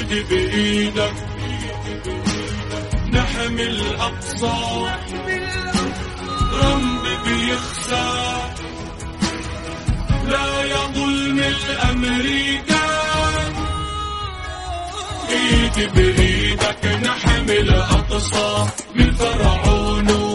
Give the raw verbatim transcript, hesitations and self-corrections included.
ايدي بايدك نحمي الأقصى، رمب بيخسى لا يا ظلم الأمريكا. ايدي بايدك نحمي الأقصى من فرعون